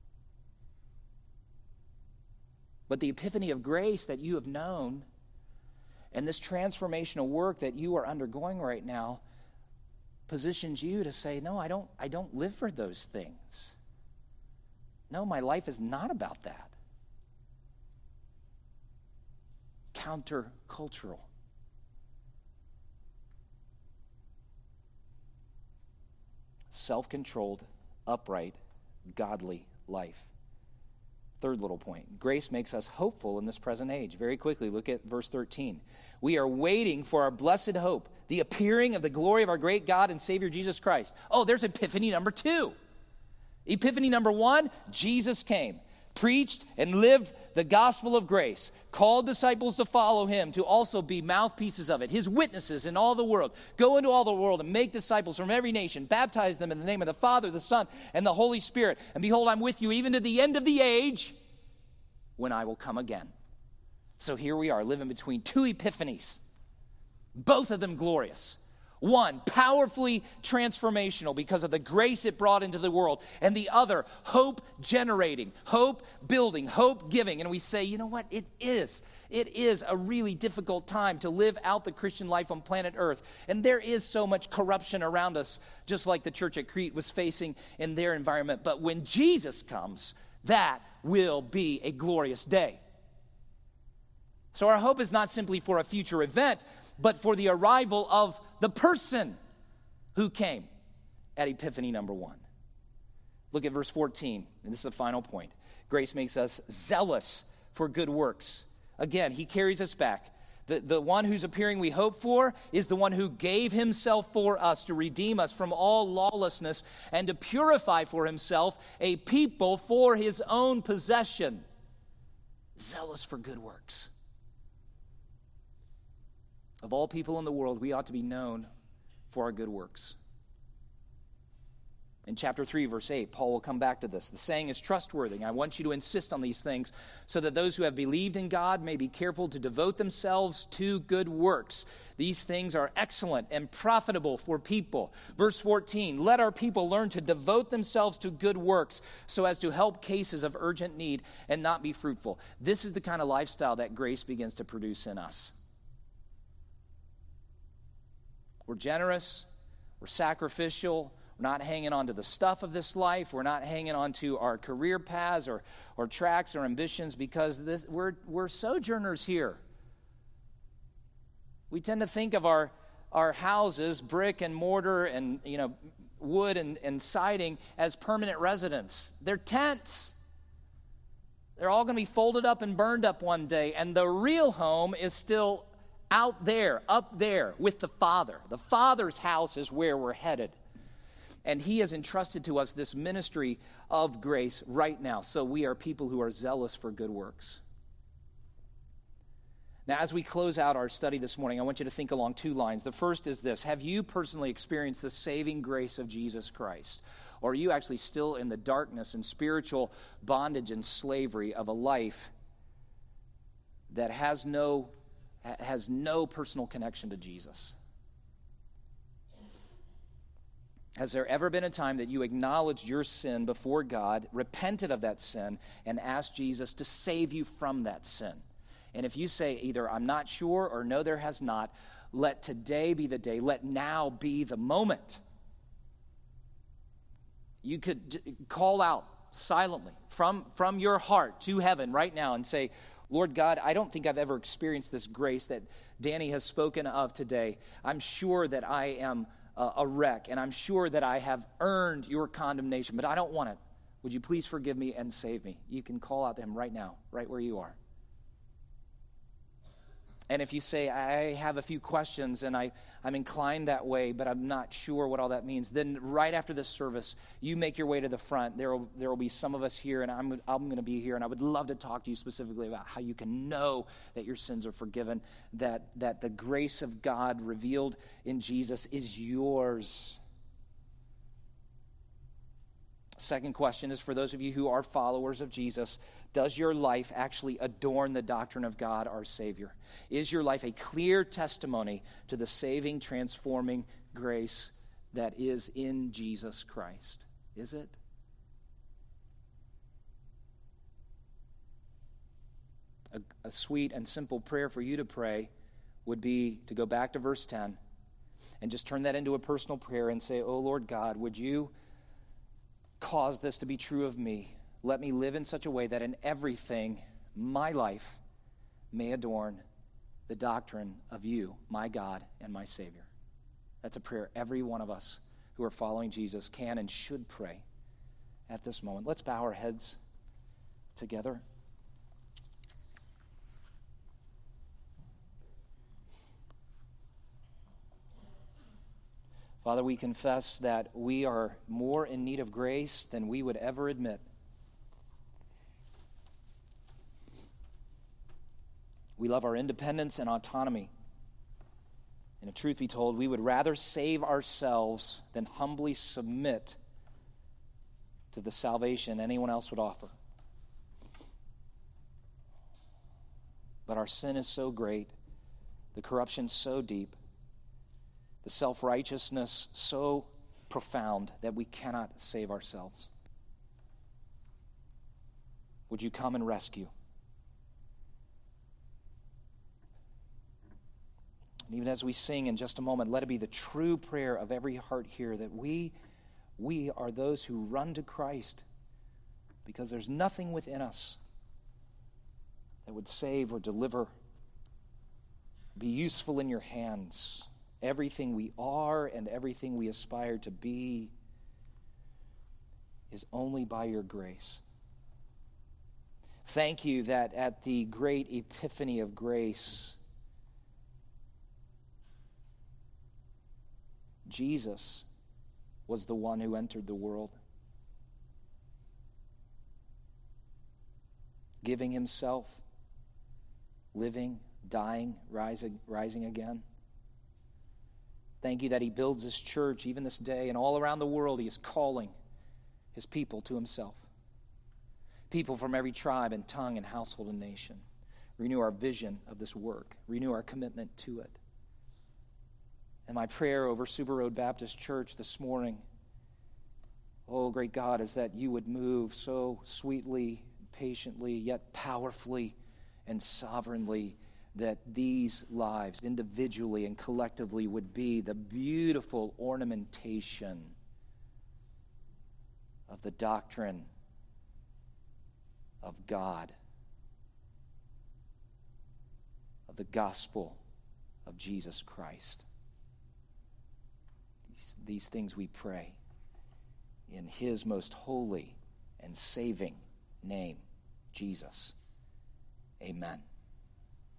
But the epiphany of grace that you have known and this transformational work that you are undergoing right now positions you to say, no, I don't, I don't live for those things. No, my life is not about that. Countercultural. Self-controlled, upright, godly life. Third little point. Grace makes us hopeful in this present age. Very quickly, look at verse thirteen. We are waiting for our blessed hope, the appearing of the glory of our great God and Savior Jesus Christ. Oh, there's epiphany number two. Epiphany number one, Jesus came, preached and lived the gospel of grace, called disciples to follow him, to also be mouthpieces of it, his witnesses in all the world. Go into all the world and make disciples from every nation, baptize them in the name of the Father, the Son, and the Holy Spirit. And behold, I'm with you even to the end of the age when I will come again. So here we are living between two epiphanies, both of them glorious. One, powerfully transformational because of the grace it brought into the world. And the other, hope-generating, hope-building, hope-giving. And we say, you know what? It is. It is a really difficult time to live out the Christian life on planet Earth. And there is so much corruption around us, just like the church at Crete was facing in their environment. But when Jesus comes, that will be a glorious day. So our hope is not simply for a future event, but for the arrival of the person who came at Epiphany number one. Look at verse fourteen, and this is the final point. Grace makes us zealous for good works. Again, he carries us back. The, the one whose appearing we hope for is the one who gave himself for us to redeem us from all lawlessness and to purify for himself a people for his own possession. Zealous for good works. Of all people in the world, we ought to be known for our good works. In chapter three, verse eight, Paul will come back to this. The saying is trustworthy. I want you to insist on these things so that those who have believed in God may be careful to devote themselves to good works. These things are excellent and profitable for people. Verse fourteen, let our people learn to devote themselves to good works so as to help cases of urgent need and not be fruitful. This is the kind of lifestyle that grace begins to produce in us. We're generous, we're sacrificial, we're not hanging on to the stuff of this life. We're not hanging on to our career paths or, or tracks or ambitions because this, we're, we're sojourners here. We tend to think of our, our houses, brick and mortar and you know wood and, and siding, as permanent residence. They're tents. They're all going to be folded up and burned up one day. And the real home is still out there, up there with the Father. The Father's house is where we're headed. And he has entrusted to us this ministry of grace right now. So we are people who are zealous for good works. Now, as we close out our study this morning, I want you to think along two lines. The first is this: have you personally experienced the saving grace of Jesus Christ? Or are you actually still in the darkness and spiritual bondage and slavery of a life that has no, has no personal connection to Jesus? Has there ever been a time that you acknowledged your sin before God, repented of that sin, and asked Jesus to save you from that sin? And if you say either I'm not sure or no, there has not, let today be the day. Let now be the moment. You could call out silently from, from your heart to heaven right now and say, Lord God, I don't think I've ever experienced this grace that Danny has spoken of today. I'm sure that I am a wreck, and I'm sure that I have earned your condemnation, but I don't want it. Would you please forgive me and save me? You can call out to him right now, right where you are. And if you say, I have a few questions and I, I'm inclined that way, but I'm not sure what all that means, then right after this service, you make your way to the front. There will, there will be some of us here, and I'm, I'm going to be here, and I would love to talk to you specifically about how you can know that your sins are forgiven, that, that the grace of God revealed in Jesus is yours. Second question is for those of you who are followers of Jesus: does your life actually adorn the doctrine of God, our Savior? Is your life a clear testimony to the saving, transforming grace that is in Jesus Christ? Is it? A, a sweet and simple prayer for you to pray would be to go back to verse ten and just turn that into a personal prayer and say, oh Lord God, would you cause this to be true of me? Let me live in such a way that in everything, my life may adorn the doctrine of you, my God and my Savior. That's a prayer every one of us who are following Jesus can and should pray at this moment. Let's bow our heads together. Father, we confess that we are more in need of grace than we would ever admit. We love our independence and autonomy. And if truth be told, we would rather save ourselves than humbly submit to the salvation anyone else would offer. But our sin is so great, the corruption so deep, the self-righteousness so profound that we cannot save ourselves. Would you come and rescue? And even as we sing in just a moment, let it be the true prayer of every heart here that we, we are those who run to Christ because there's nothing within us that would save or deliver, be useful in your hands. Everything we are and everything we aspire to be is only by your grace. Thank you that at the great epiphany of grace, Jesus was the one who entered the world, giving himself, living, dying, rising, rising again. Thank you that he builds his church even this day, and all around the world he is calling his people to himself. People from every tribe and tongue and household and nation. Renew our vision of this work. Renew our commitment to it. And my prayer over Super Road Baptist Church this morning, oh, great God, is that you would move so sweetly, patiently, yet powerfully and sovereignly, that these lives, individually and collectively, would be the beautiful ornamentation of the doctrine of God, of the gospel of Jesus Christ. These, these things we pray in his most holy and saving name, Jesus. Amen.